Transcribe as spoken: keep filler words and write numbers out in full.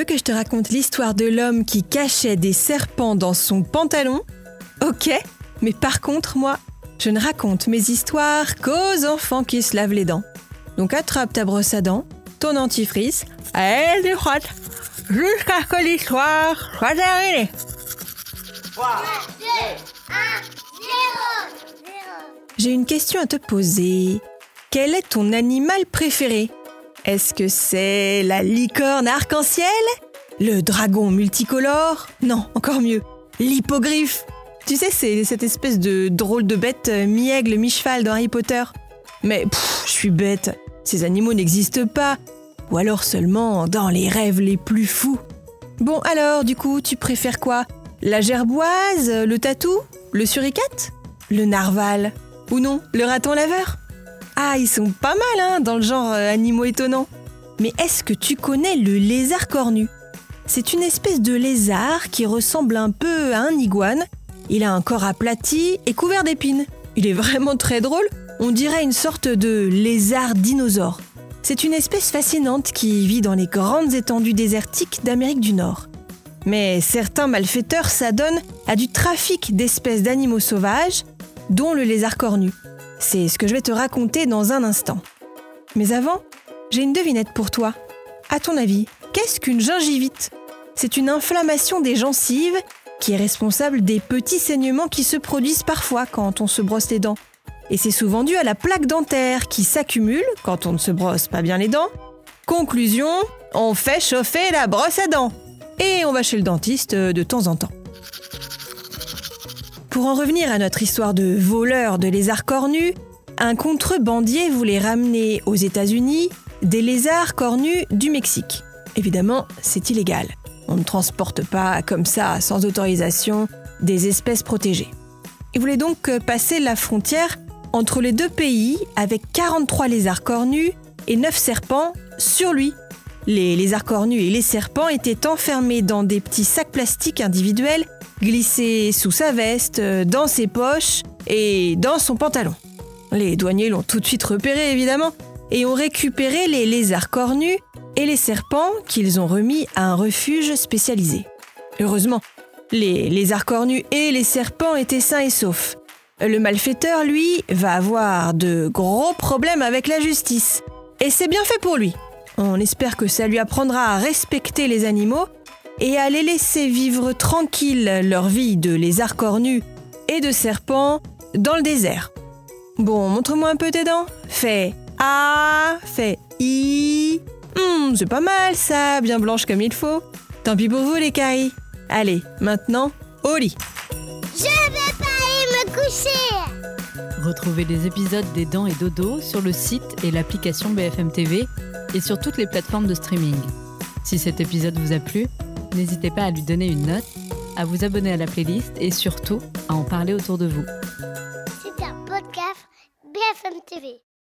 veux que je te raconte l'histoire de l'homme qui cachait des serpents dans son pantalon? Ok, mais par contre, moi, je ne raconte mes histoires qu'aux enfants qui se lavent les dents. Donc attrape ta brosse à dents, ton dentifrice, et tu frottes, jusqu'à ce que l'histoire soit terminée. trois, deux, un, zéro. J'ai une question à te poser. Quel est ton animal préféré? Est-ce que c'est la licorne arc-en-ciel? Le dragon multicolore? Non, encore mieux, l'hippogriffe. Tu sais, c'est cette espèce de drôle de bête euh, mi-aigle, mi-cheval dans Harry Potter. Mais pff, je suis bête, ces animaux n'existent pas. Ou alors seulement dans les rêves les plus fous. Bon alors, du coup, tu préfères quoi? La gerboise, le tatou, le suricate? Le narval? Ou non, le raton laveur? Ah, ils sont pas mal, hein, dans le genre euh, animaux étonnants. Mais est-ce que tu connais le lézard cornu? C'est une espèce de lézard qui ressemble un peu à un iguane. Il a un corps aplati et couvert d'épines. Il est vraiment très drôle. On dirait une sorte de lézard dinosaure. C'est une espèce fascinante qui vit dans les grandes étendues désertiques d'Amérique du Nord. Mais certains malfaiteurs s'adonnent à du trafic d'espèces d'animaux sauvages, dont le lézard cornu. C'est ce que je vais te raconter dans un instant. Mais avant, j'ai une devinette pour toi. À ton avis, qu'est-ce qu'une gingivite? C'est une inflammation des gencives qui est responsable des petits saignements qui se produisent parfois quand on se brosse les dents. Et c'est souvent dû à la plaque dentaire qui s'accumule quand on ne se brosse pas bien les dents. Conclusion, on fait chauffer la brosse à dents. Et on va chez le dentiste de temps en temps. Pour en revenir à notre histoire de voleur de lézards cornus, un contrebandier voulait ramener aux États-Unis des lézards cornus du Mexique. Évidemment, c'est illégal. On ne transporte pas comme ça, sans autorisation, des espèces protégées. Il voulait donc passer la frontière entre les deux pays avec quarante-trois lézards cornus et neuf serpents sur lui. Les lézards cornus et les serpents étaient enfermés dans des petits sacs plastiques individuels, glissés sous sa veste, dans ses poches et dans son pantalon. Les douaniers l'ont tout de suite repéré, évidemment, et ont récupéré les lézards cornus et les serpents qu'ils ont remis à un refuge spécialisé. Heureusement, les lézards cornus et les serpents étaient sains et saufs. Le malfaiteur, lui, va avoir de gros problèmes avec la justice. Et c'est bien fait pour lui. On espère que ça lui apprendra à respecter les animaux et à les laisser vivre tranquilles leur vie de lézards cornus et de serpents dans le désert. Bon, montre-moi un peu tes dents. Fais A, fais I. Hum, c'est pas mal ça, bien blanche comme il faut. Tant pis pour vous les caries. Allez, maintenant, au lit. Je vais pas aller me coucher. Retrouvez les épisodes des Dents et Dodo sur le site et l'application B F M T V et sur toutes les plateformes de streaming. Si cet épisode vous a plu, n'hésitez pas à lui donner une note, à vous abonner à la playlist et surtout à en parler autour de vous. C'est un podcast B F M T V.